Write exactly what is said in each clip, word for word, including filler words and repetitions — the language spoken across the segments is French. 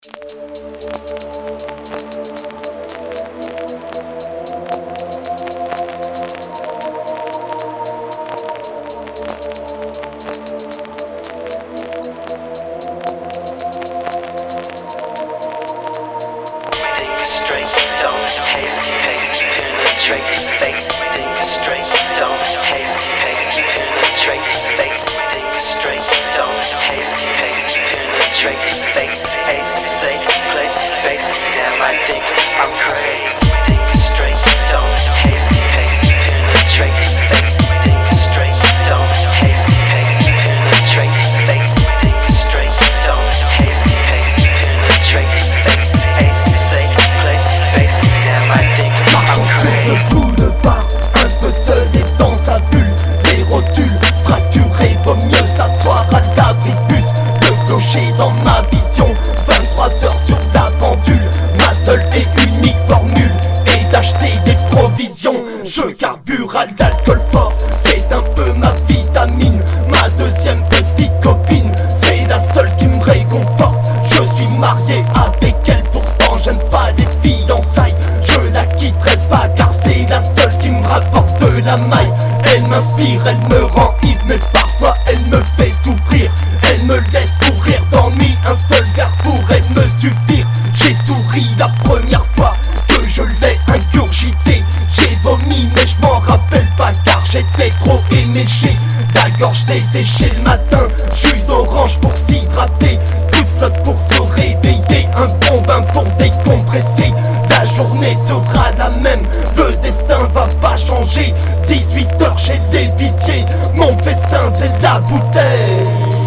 Je carbure à l'alcool fort, c'est un peu ma vitamine. Ma deuxième petite copine, c'est la seule qui me réconforte. Je suis marié avec elle, pourtant j'aime pas les fiançailles. Je la quitterai pas car c'est la seule qui me rapporte de la maille. Elle m'inspire, elle me rend ivre, mais parfois elle me fait souffrir. Elle me laisse pourrir d'ennui, un seul verre pourrait me suffire. J'ai souri la première fois que je l'ai ingurgité. J'ai vomi mais je m'en rappelle pas car j'étais trop éméché. La gorge desséchée le matin, jus d'orange pour s'hydrater, toute flotte pour se réveiller, un bon bain pour décompresser. La journée sera la même, le destin va pas changer. Dix-huit heures chez l'épicier, mon festin c'est la bouteille.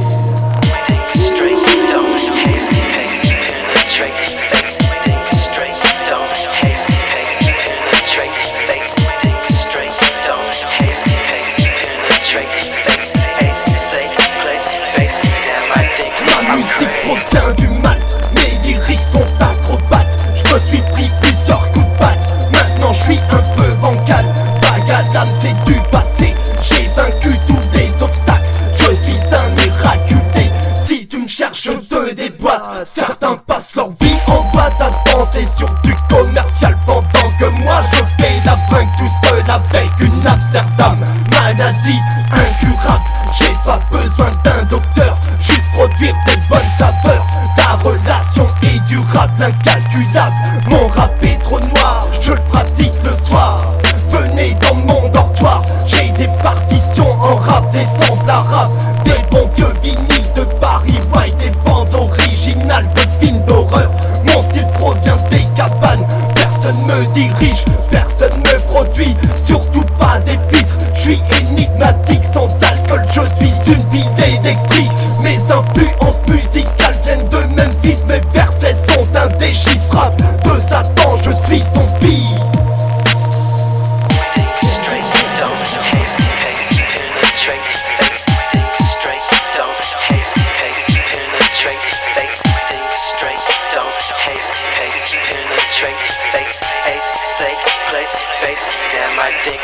Du mal, mes lyriques sont acrobates. Je me suis pris plusieurs coups de batte. Maintenant je suis un peu bancal. Vague à l'âme, c'est du passé. J'ai vaincu tous les obstacles. Je suis un miraculé. Si tu me cherches, je te déboîte. Certains passent leur vie en boîte à danser sur du commercial, pendant que moi je fais la brinque tout seul avec une Amsterdam. Maladie incurable, j'ai pas besoin d'un docteur, juste produire des bonnes saveurs. La relation est durable, incalculable. Mon rap est trop noir, je le pratique le soir. Venez dans mon dortoir, j'ai des partitions en rap, des samples arabes, des bons vieux vinyles de Barry White, des bandes originales de films d'horreur. Mon style provient des cabanes, personne me dirige, personne me produit, surtout pas des pitres. Je suis énigmatique, sans alcool, je suis une bille électrique. Mes influences musicales viennent de Memphis, mes versets sont indéchiffrables. De Satan, je suis son fils. I think